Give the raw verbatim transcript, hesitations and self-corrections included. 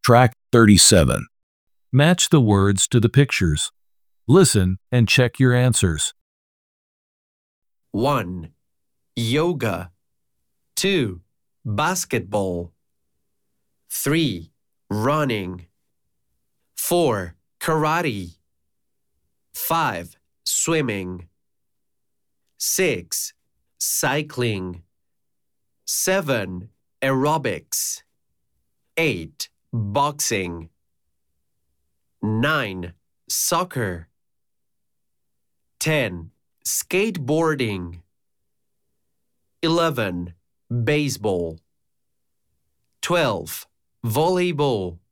Track thirty-seven. Match the words to the pictures. Listen and check your answers. one. Yoga. two. Basketball. three. Running. four. Karate. five. Swimming. six. Cycling. seven. Aerobics. eight. Boxing. nine. Soccer. ten. Skateboarding. eleven. Baseball. twelve. Volleyball.